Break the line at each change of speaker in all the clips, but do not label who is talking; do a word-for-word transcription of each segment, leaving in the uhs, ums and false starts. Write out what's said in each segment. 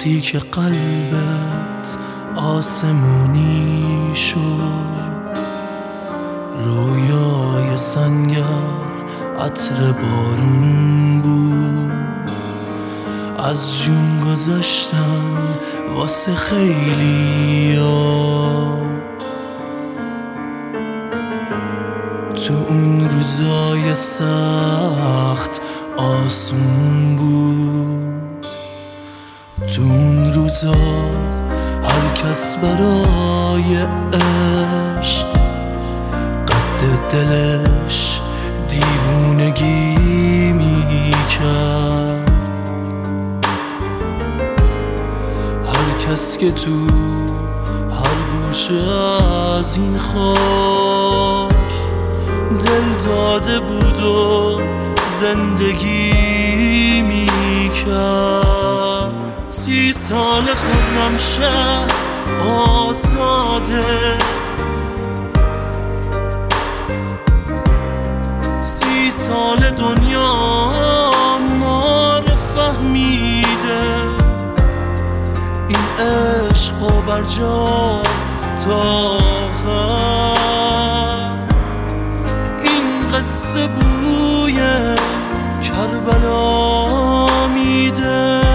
وقتی که قلبت آسمونی شد، رویای سنگر عطر بارون بود، از جون گذشتن واسه خیلی ها. تو اون روزای سخت آسون بود، تو اون روزا هر کس برای عشق قد دلش دیوونگی میکرد. هر کس که تو هر گوشه از این خاک دل داده بود و زندگی میکرد. سی سال خرمشهر آزاده، سی سال دنیا ما رو فهمیده، این عشق پابرجاست تا آخر. این قصه بوی کربلا میده.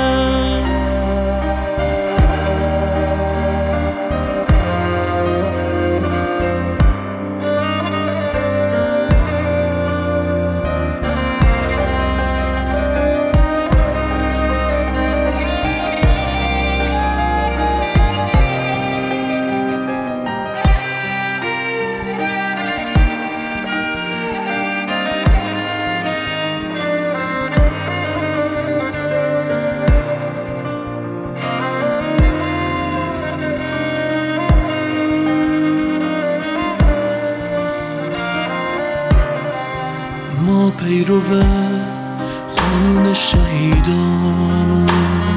ما پیرو خون شهیدامون،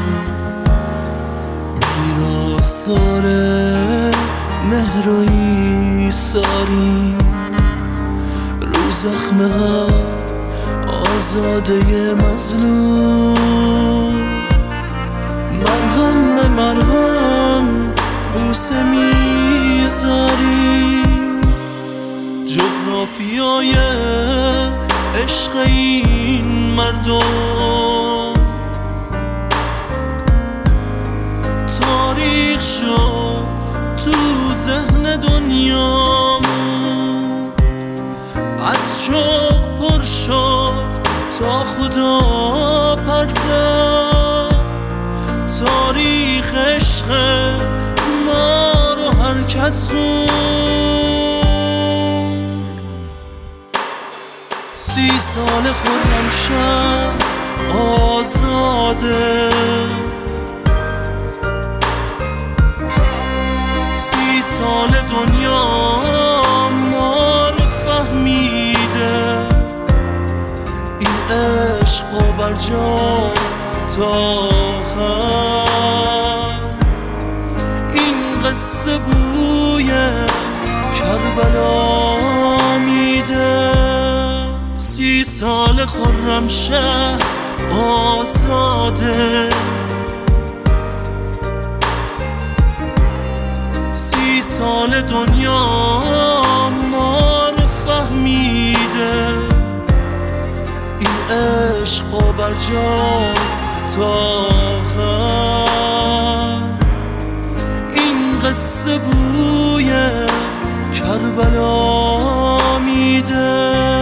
میراثدار مهر و ایثاری، رو زخم هر آزاده مظلوم مرهم به مرهم بوسه میذاری. جغرافیای عشق این مردم تاریخ شد تو ذهن دنیامون، از شوق پر شد تا خدا پرزد. تاریخ عشق ما رو هر کس خوند. سی سال خرمشهر آزاده، سی سال دنیا ما رو فهمیده، این عشق پابرجاست تا آخر. این قصه بوی کربلا میده. سی سال خرمشهر آزاده، سی سال دنیا ما رو فهمیده، این عشق پابرجاست تا آخر. این قصه بوی کربلا میده.